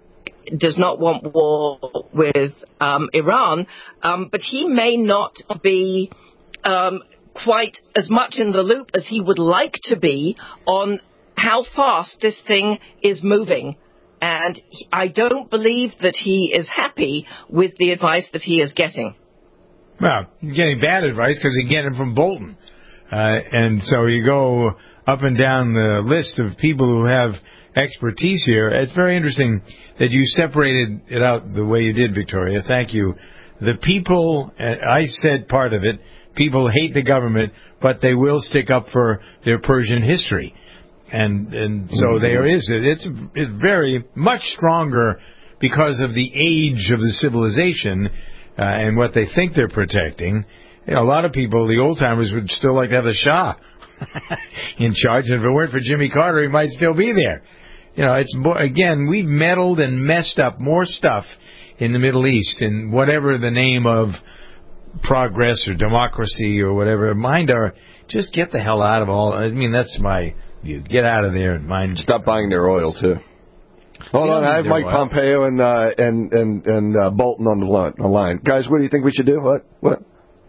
does not want war with um, Iran, um, but he may not be um, quite as much in the loop as he would like to be on how fast this thing is moving. And I don't believe that he is happy with the advice that he is getting. Well, you're getting bad advice because you're getting it from Bolton. Uh, and so you go up and down the list of people who have expertise here. It's very interesting that you separated it out the way you did, Victoria. Thank you. The people, I said part of it, people hate the government, but they will stick up for their Persian history. And and so mm-hmm. there is it. It's, it's very much stronger because of the age of the civilization uh, and what they think they're protecting. You know, a lot of people, the old-timers, would still like to have the Shah in charge. And if it weren't for Jimmy Carter, he might still be there. You know, it's again, we've meddled and messed up more stuff in the Middle East in whatever the name of progress or democracy or whatever. Mind our, just get the hell out of all. I mean, that's my view. Get out of there and mind. Stop buying their oil too. Hold on, I have Mike oil. Pompeo and uh, and and and uh, Bolton on the line, the line. Guys, what do you think we should do? What? What?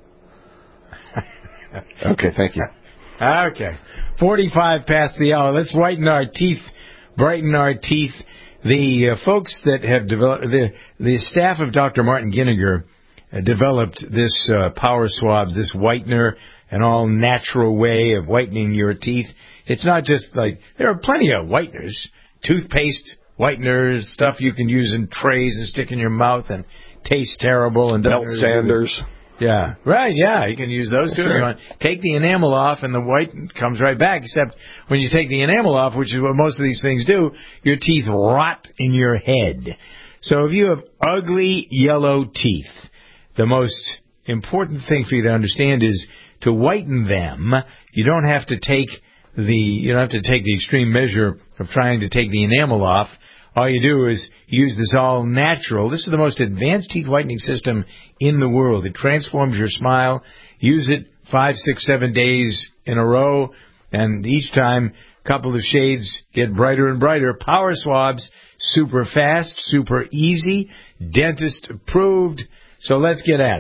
Okay, thank you. Okay, forty-five past the hour. Let's whiten our teeth, brighten our teeth. The uh, folks that have developed, the the staff of Doctor Martin Ginniger uh, developed this uh, Power Swabs, this whitener, an all natural way of whitening your teeth. It's not just like, there are plenty of whiteners, toothpaste whiteners, stuff you can use in trays and stick in your mouth and taste terrible and Melt Sanders. Yeah, right, yeah, you can use those too. Sure. If you want. Take the enamel off and the white comes right back, except when you take the enamel off, which is what most of these things do, your teeth rot in your head. So if you have ugly yellow teeth, the most important thing for you to understand is to whiten them. You don't have to take the you don't have to take the extreme measure of trying to take the enamel off. All you do is use this all natural. This is the most advanced teeth whitening system in the world. It transforms your smile. Use it five, six, seven days in a row, and each time a couple of shades get brighter and brighter. Power Swabs, super fast, super easy, dentist approved. So let's get at it.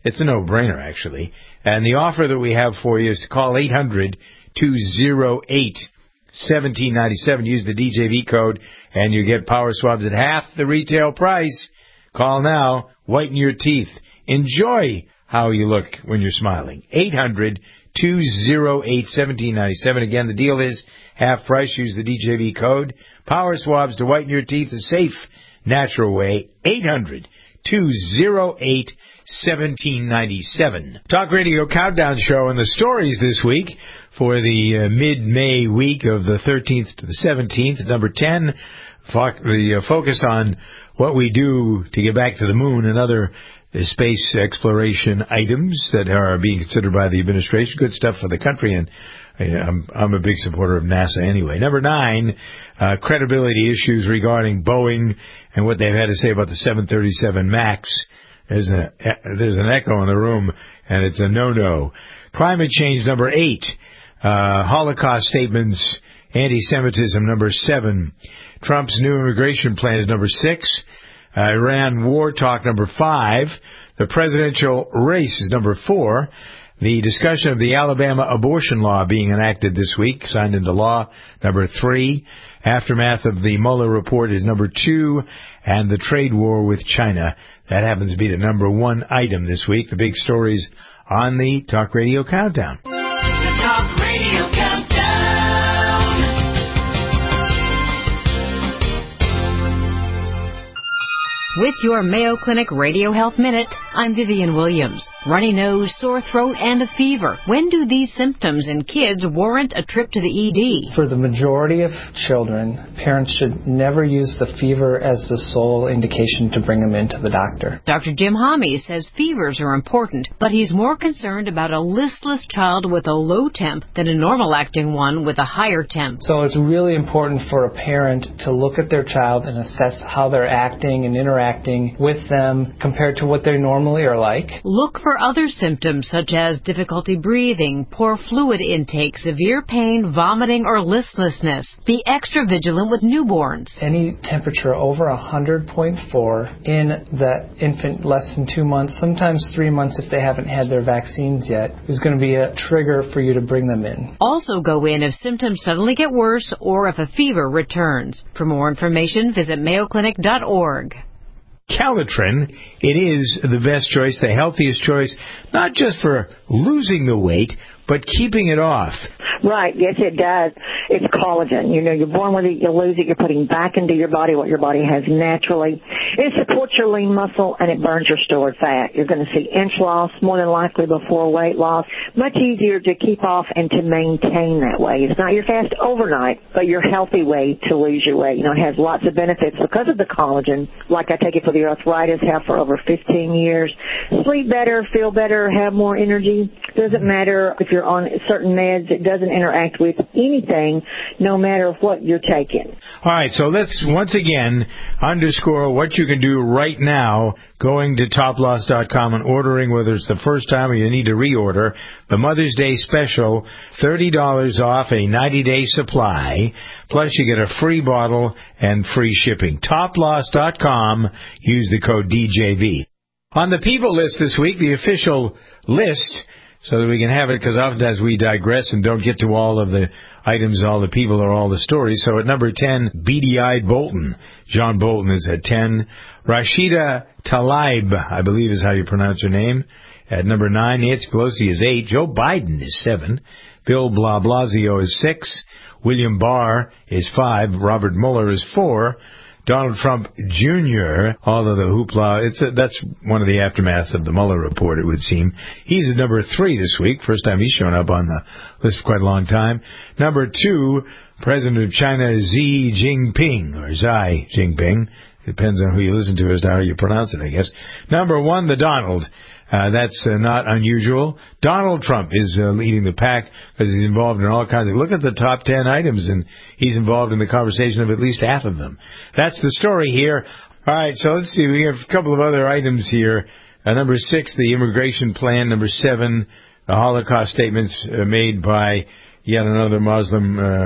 It's a no-brainer, actually. And the offer that we have for you is to call eight hundred, two oh eight, one seven nine seven. Use the D J V code, and you get power swabs at half the retail price. Call now. Whiten your teeth. Enjoy how you look when you're smiling. eight hundred, two oh eight, one seven nine seven. Again, the deal is half price. Use the D J V code. Power swabs to whiten your teeth a safe, natural way. eight hundred, two oh eight, one seven nine seven. Talk Radio Countdown Show, and the stories this week for the uh, mid-May week of the thirteenth to the seventeenth. Number ten, fo- the uh, focus on what we do to get back to the moon and other uh, space exploration items that are being considered by the administration. Good stuff for the country, and uh, I'm, I'm a big supporter of NASA anyway. Number nine, uh, credibility issues regarding Boeing and what they've had to say about the seven thirty-seven MAX. There's, a, there's an echo in the room, and it's a no-no. Climate change, number eight. Uh, Holocaust statements, anti-Semitism, number seven. Trump's new immigration plan is number six. Uh, Iran war talk, number five. The presidential race is number four. The discussion of the Alabama abortion law being enacted this week, signed into law, number three. Aftermath of the Mueller report is number two. And the trade war with China, that happens to be the number one item this week. The big stories on the Talk Radio Countdown. The Talk Radio Countdown. With your Mayo Clinic Radio Health Minute, I'm Vivian Williams. Runny nose, sore throat, and a fever. When do these symptoms in kids warrant a trip to the E D? For the majority of children, parents should never use the fever as the sole indication to bring them into the doctor. Doctor Jim Homme says fevers are important, but he's more concerned about a listless child with a low temp than a normal-acting one with a higher temp. So it's really important for a parent to look at their child and assess how they're acting and interacting with them compared to what they normally are like. Look for other symptoms such as difficulty breathing, poor fluid intake, severe pain, vomiting, or listlessness. Be extra vigilant with newborns. Any temperature over one hundred point four in the infant less than two months, sometimes three months if they haven't had their vaccines yet, is going to be a trigger for you to bring them in. Also go in if symptoms suddenly get worse or if a fever returns. For more information, visit mayo clinic dot org. Calitrin, it is the best choice, the healthiest choice, not just for losing the weight, but keeping it off. Right, yes it does. It's collagen. You know, you're born with it, you lose it, you're putting back into your body what your body has naturally. It supports your lean muscle and it burns your stored fat. You're going to see inch loss more than likely before weight loss. Much easier to keep off and to maintain that way. It's not your fast overnight, but your healthy way to lose your weight. You know, it has lots of benefits because of the collagen, like I take it for the arthritis, have for over fifteen years. Sleep better, feel better, have more energy. Doesn't matter if you're on certain meds, it doesn't interact with anything, no matter what you're taking. All right, so let's once again underscore what you can do right now, going to top loss dot com and ordering, whether it's the first time or you need to reorder, the Mother's Day special, thirty dollars off a ninety-day supply, plus you get a free bottle and free shipping. top loss dot com, use the code D J V. On the people list this week, the official list, so that we can have it, because oftentimes we digress and don't get to all of the items, all the people, or all the stories. So at number ten, beady-eyed Bolton. John Bolton is at ten. Rashida Tlaib, I believe is how you pronounce her name, at number nine. Nancy Pelosi is eight. Joe Biden is seven. Bill Bla Blasio is six. William Barr is five. Robert Mueller is four. Donald Trump Junior, although the hoopla, it's a, that's one of the aftermaths of the Mueller report, it would seem. He's at number three this week. First time he's shown up on the list for quite a long time. Number two, President of China Xi Jinping, or Xi Jinping. Depends on who you listen to as to how you pronounce it, I guess. Number one, the Donald. Uh, that's uh, not unusual. Donald Trump is uh, leading the pack because he's involved in all kinds of... Look at the top ten items, and he's involved in the conversation of at least half of them. That's the story here. All right, so let's see. We have a couple of other items here. Uh, number six, the immigration plan. Number seven, the Holocaust statements uh, made by yet another Muslim uh,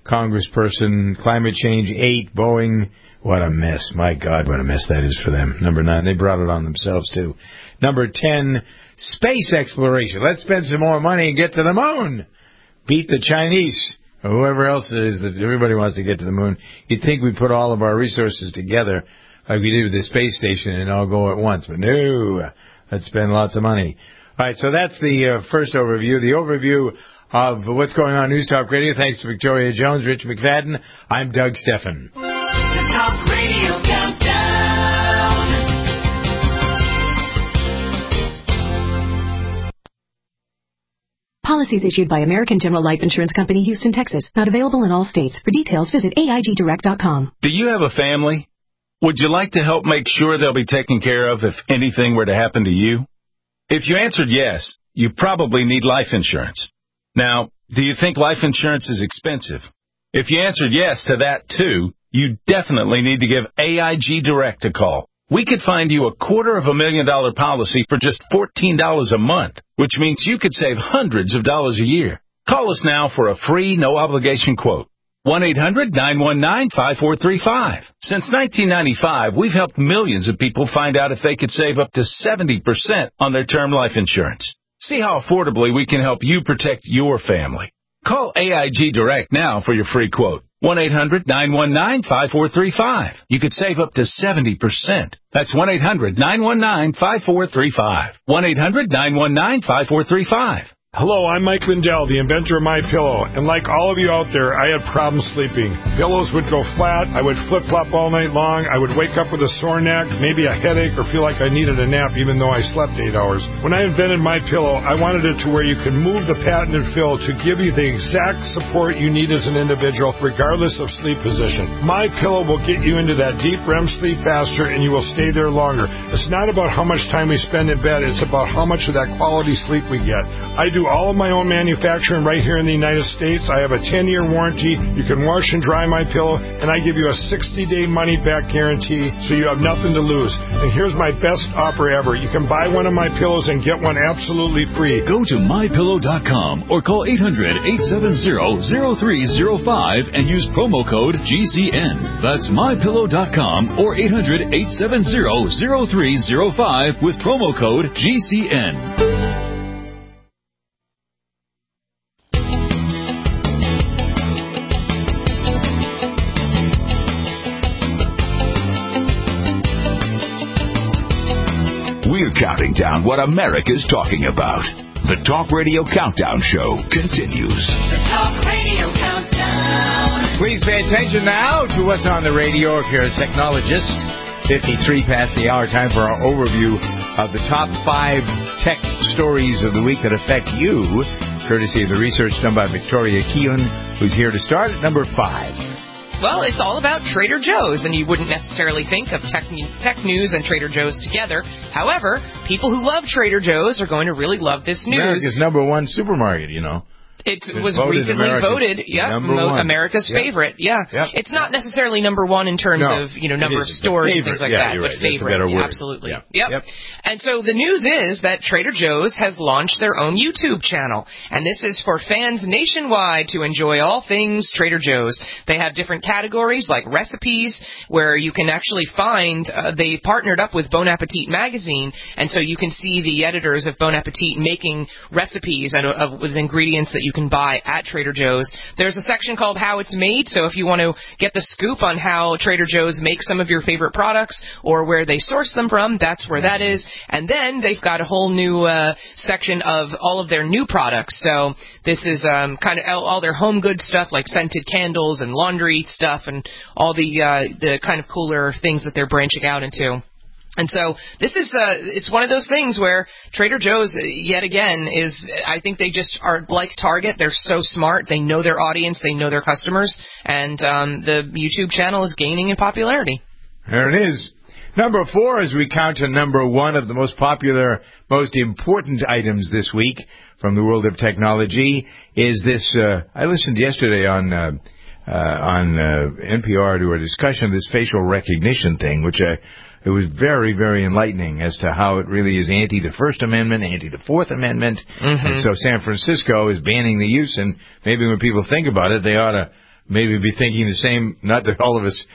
congressperson. Climate change, eight. Boeing, what a mess. My God, what a mess that is for them. Number nine, they brought it on themselves, too. Number ten, space exploration. Let's spend some more money and get to the moon. Beat the Chinese, or whoever else it is that everybody wants to get to the moon. You'd think we'd put all of our resources together like we did with the space station and all go at once. But no, let's spend lots of money. All right, so that's the uh, first overview. The overview of what's going on News Talk Radio. Thanks to Victoria Jones, Rich McFadden. I'm Doug Steffen. The Talk Radio Countdown. Policies issued by American General Life Insurance Company, Houston, Texas. Not available in all states. For details, visit A I G direct dot com. Do you have a family? Would you like to help make sure they'll be taken care of if anything were to happen to you? If you answered yes, you probably need life insurance. Now, do you think life insurance is expensive? If you answered yes to that, too, you definitely need to give A I G Direct a call. We could find you a quarter of a million dollar policy for just fourteen dollars a month, which means you could save hundreds of dollars a year. Call us now for a free, no-obligation quote. one eight hundred nine one nine five four three five. Since nineteen ninety-five, we've helped millions of people find out if they could save up to seventy percent on their term life insurance. See how affordably we can help you protect your family. Call A I G Direct now for your free quote. one eight hundred nine one nine five four three five. You could save up to seventy percent. That's one eight hundred nine one nine five four three five. one eight hundred nine one nine five four three five. Hello, I'm Mike Lindell, the inventor of MyPillow, and like all of you out there, I had problems sleeping. Pillows would go flat, I would flip-flop all night long, I would wake up with a sore neck, maybe a headache, or feel like I needed a nap even though I slept eight hours. When I invented MyPillow, I wanted it to where you could move the patented fill to give you the exact support you need as an individual, regardless of sleep position. MyPillow will get you into that deep R E M sleep faster, and you will stay there longer. It's not about how much time we spend in bed, it's about how much of that quality sleep we get. I do all of my own manufacturing right here in the United States. I have a ten-year warranty. You can wash and dry my pillow, and I give you a sixty-day money-back guarantee, so you have nothing to lose. And here's my best offer ever. You can buy one of my pillows and get one absolutely free. Go to my pillow dot com or call eight hundred eight seven zero zero three zero five and use promo code G C N. That's my pillow dot com or eight hundred eight seven zero zero three zero five with promo code G C N. We're counting down what America's talking about. The Talk Radio Countdown Show continues. The Talk Radio Countdown. Please pay attention now to what's on the radio if you're a technologist. fifty-three past the hour, time for our overview of the top five tech stories of the week that affect you, courtesy of the research done by Victoria Keelan, who's here to start at number five. Well, it's all about Trader Joe's, and you wouldn't necessarily think of tech, tech news and Trader Joe's together. However, people who love Trader Joe's are going to really love this news. America's number one supermarket, you know. It was voted recently America's voted, yeah, mo- America's yep. favorite, yeah. Yep. It's not necessarily number one in terms no, of, you know, number of stores and things like yeah, that, but right. favorite, yeah, absolutely. Yeah. Yep. Yep. And so the news is that Trader Joe's has launched their own YouTube channel, and this is for fans nationwide to enjoy all things Trader Joe's. They have different categories like recipes, where you can actually find, uh, they partnered up with Bon Appetit magazine, and so you can see the editors of Bon Appetit making recipes and, uh, with ingredients that you can buy at Trader Joe's. There's a section called How It's Made, so if you want to get the scoop on how Trader Joe's makes some of your favorite products or where they source them from, that's where that is. And then they've got a whole new uh, section of all of their new products. So this is um, kind of all, all their home goods stuff, like scented candles and laundry stuff and all the uh, the kind of cooler things that they're branching out into. And so this is, uh, it's one of those things where Trader Joe's, yet again, is, I think they just are like Target. They're so smart. They know their audience. They know their customers. And um, the YouTube channel is gaining in popularity. There it is. Number four, as we count to number one of the most popular, most important items this week from the world of technology, is this, uh, I listened yesterday on uh, uh, on uh, N P R to a discussion of this facial recognition thing, which I... It was very, very enlightening as to how it really is anti the First Amendment, anti the Fourth Amendment. Mm-hmm. And so San Francisco is banning the use, and maybe when people think about it, they ought to maybe be thinking the same, not that all of us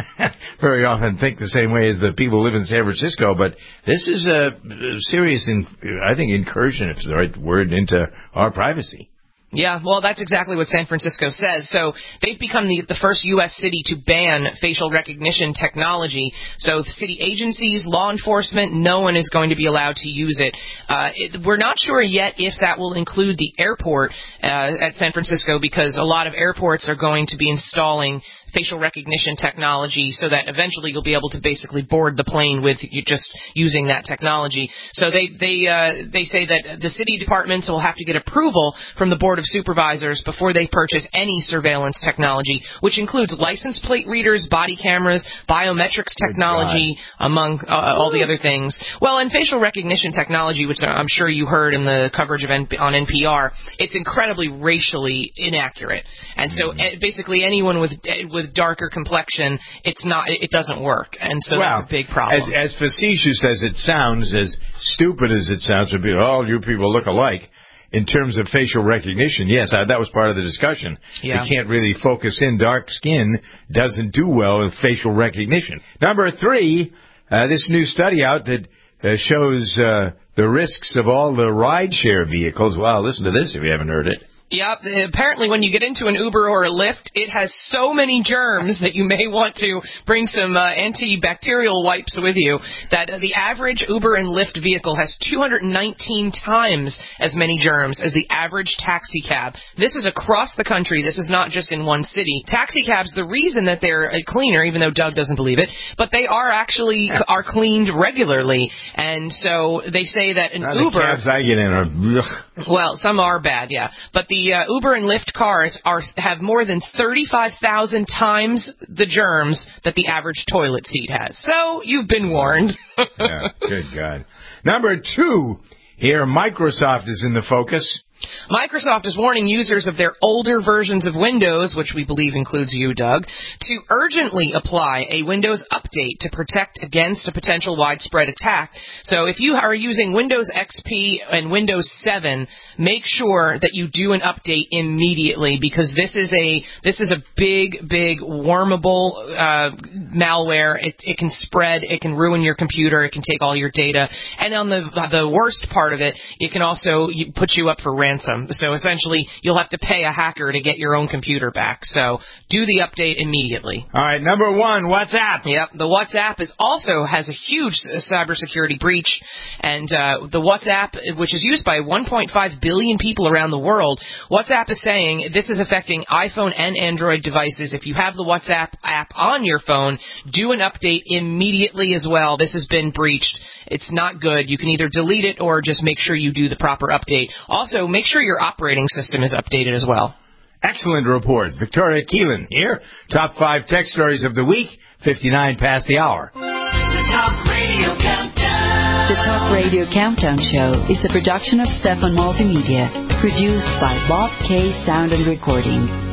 very often think the same way as the people who live in San Francisco, but this is a serious, in, I think, incursion, if it's the right word, into our privacy. Yeah, well, that's exactly what San Francisco says. So they've become the, the first U S city to ban facial recognition technology. So city agencies, law enforcement, no one is going to be allowed to use it. Uh, it we're not sure yet if that will include the airport uh, at San Francisco, because a lot of airports are going to be installing facial recognition technology so that eventually you'll be able to basically board the plane with you just using that technology. So they they uh, they say that the city departments will have to get approval from the Board of Supervisors before they purchase any surveillance technology, which includes license plate readers, body cameras, biometrics technology, among uh, all the other things. Well, and facial recognition technology, which I'm sure you heard in the coverage of N- on N P R, it's incredibly racially inaccurate. And so mm-hmm. uh, basically anyone with with darker complexion, it's not, it doesn't work, and so well, that's a big problem. As, as facetious as it sounds, as stupid as it sounds to be, oh, you people look alike. In terms of facial recognition, yes, I, that was part of the discussion. Yeah. You can't really focus in. Dark skin doesn't do well with facial recognition. Number three, uh, this new study out that uh, shows uh, the risks of all the rideshare vehicles. Wow, listen to this if you haven't heard it. Yep. Apparently, when you get into an Uber or a Lyft, it has so many germs that you may want to bring some uh, antibacterial wipes with you, that uh, the average Uber and Lyft vehicle has two hundred nineteen times as many germs as the average taxi cab. This is across the country. This is not just in one city. Taxi cabs, the reason that they're uh, cleaner, even though Doug doesn't believe it, but they are actually are cleaned regularly. And so they say that an now, Uber... The cabs I get in are... Ugh. Well, some are bad, yeah. But the The uh, Uber and Lyft cars are have more than thirty-five thousand times the germs that the average toilet seat has. So you've been warned. Yeah, good God. Number two, here, Microsoft is in the focus. Microsoft is warning users of their older versions of Windows, which we believe includes you, Doug, to urgently apply a Windows update to protect against a potential widespread attack. So if you are using Windows X P and Windows seven, make sure that you do an update immediately, because this is a this is a big, big wormable uh, malware. It, it can spread. It can ruin your computer. It can take all your data. And on the the worst part of it, it can also put you up for ransom. So essentially, you'll have to pay a hacker to get your own computer back. So do the update immediately. All right, number one, WhatsApp. Yep, the WhatsApp is also has a huge cybersecurity breach, and uh, the WhatsApp, which is used by one point five billion people around the world, WhatsApp is saying this is affecting iPhone and Android devices. If you have the WhatsApp app on your phone, do an update immediately as well. This has been breached. It's not good. You can either delete it or just make sure you do the proper update. Also, make sure your operating system is updated as well. Excellent report. Victoria Keelan here. Top five tech stories of the week, fifty-nine past the hour. The Talk Radio Countdown. The Talk Radio Countdown Show is a production of Stefan Multimedia, produced by Bob K. Sound and Recording.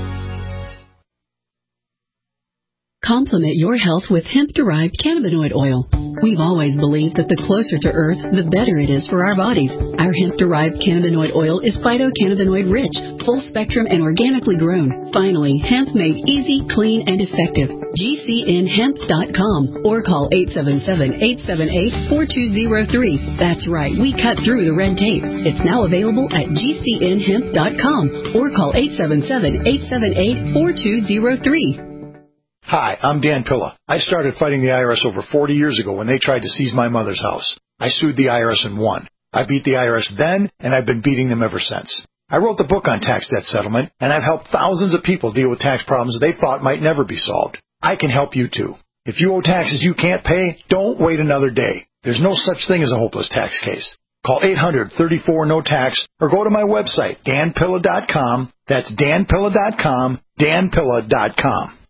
Complement your health with hemp-derived cannabinoid oil. We've always believed that the closer to Earth, the better it is for our bodies. Our hemp-derived cannabinoid oil is phytocannabinoid-rich, full-spectrum, and organically grown. Finally, hemp made easy, clean, and effective. G C N hemp dot com or call eight seven seven, eight seven eight, four two zero three. That's right, we cut through the red tape. It's now available at G C N hemp dot com or call eight seven seven, eight seven eight, four two zero three. Hi, I'm Dan Pilla. I started fighting the I R S over forty years ago when they tried to seize my mother's house. I sued the I R S and won. I beat the I R S then, and I've been beating them ever since. I wrote the book on tax debt settlement, and I've helped thousands of people deal with tax problems they thought might never be solved. I can help you too. If you owe taxes you can't pay, don't wait another day. There's no such thing as a hopeless tax case. Call eight hundred, thirty-four, no tax or go to my website, dan pilla dot com. That's dan pilla dot com, dan pilla dot com.